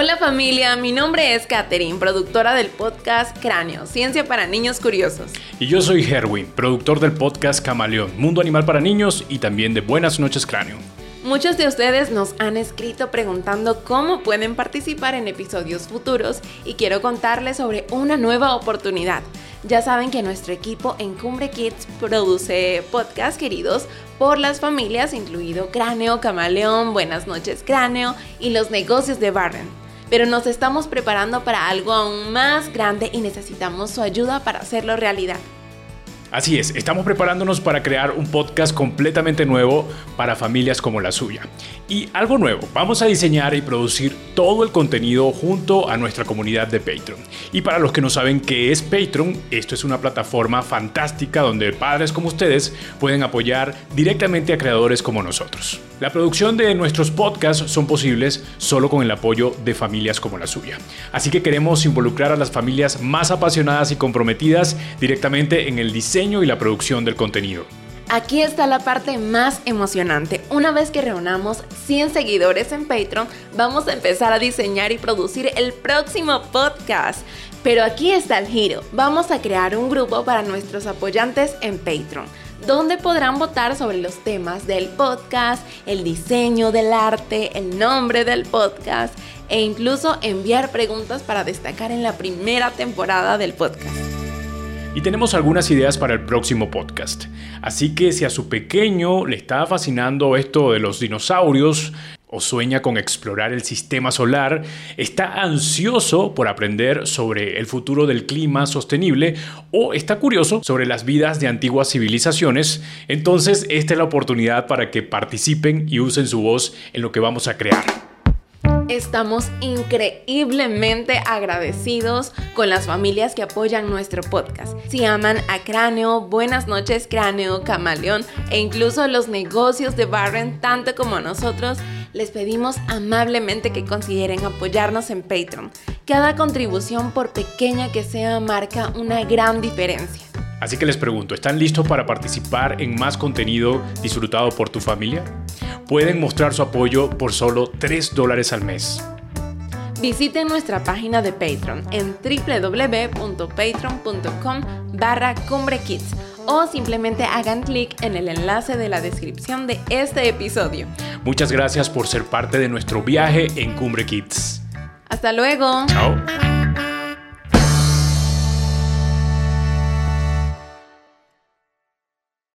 Hola familia, mi nombre es Katherine, productora del podcast Cráneo, Ciencia para Niños Curiosos. Y yo soy Herwin, productor del podcast Camaleón, Mundo Animal para Niños y también de Buenas Noches Cráneo. Muchos de ustedes nos han escrito preguntando cómo pueden participar en episodios futuros y quiero contarles sobre una nueva oportunidad. Ya saben que nuestro equipo en Cumbre Kids produce podcasts queridos por las familias, incluido Cráneo, Camaleón, Buenas Noches Cráneo y Los Negocios de Barren. Pero nos estamos preparando para algo aún más grande y necesitamos su ayuda para hacerlo realidad. Así es, estamos preparándonos para crear un podcast completamente nuevo para familias como la suya. Y algo nuevo, vamos a diseñar y producir todo el contenido junto a nuestra comunidad de Patreon. Y para los que no saben qué es Patreon, esto es una plataforma fantástica donde padres como ustedes pueden apoyar directamente a creadores como nosotros. La producción de nuestros podcasts son posibles solo con el apoyo de familias como la suya. Así que queremos involucrar a las familias más apasionadas y comprometidas directamente en el diseño y la producción del contenido. Aquí está la parte más emocionante. Una vez que reunamos 100 seguidores en Patreon, vamos a empezar a diseñar y producir el próximo podcast. Pero aquí está el giro. Vamos a crear un grupo para nuestros apoyantes en Patreon, donde podrán votar sobre los temas del podcast, el diseño del arte, el nombre del podcast e incluso enviar preguntas para destacar en la primera temporada del podcast. Y tenemos algunas ideas para el próximo podcast. Así que si a su pequeño le está fascinando esto de los dinosaurios, o sueña con explorar el sistema solar, está ansioso por aprender sobre el futuro del clima sostenible o está curioso sobre las vidas de antiguas civilizaciones, entonces esta es la oportunidad para que participen y usen su voz en lo que vamos a crear. Estamos increíblemente agradecidos con las familias que apoyan nuestro podcast. Si aman a Cráneo, Buenas Noches Cráneo, Camaleón e incluso Los Negocios de Barren tanto como nosotros, les pedimos amablemente que consideren apoyarnos en Patreon. Cada contribución, por pequeña que sea, marca una gran diferencia. Así que les pregunto, ¿están listos para participar en más contenido disfrutado por tu familia? Pueden mostrar su apoyo por solo $3 al mes. Visiten nuestra página de Patreon en www.patreon.com/cumbrekids o simplemente hagan clic en el enlace de la descripción de este episodio. Muchas gracias por ser parte de nuestro viaje en Cumbre Kids. ¡Hasta luego! Chao.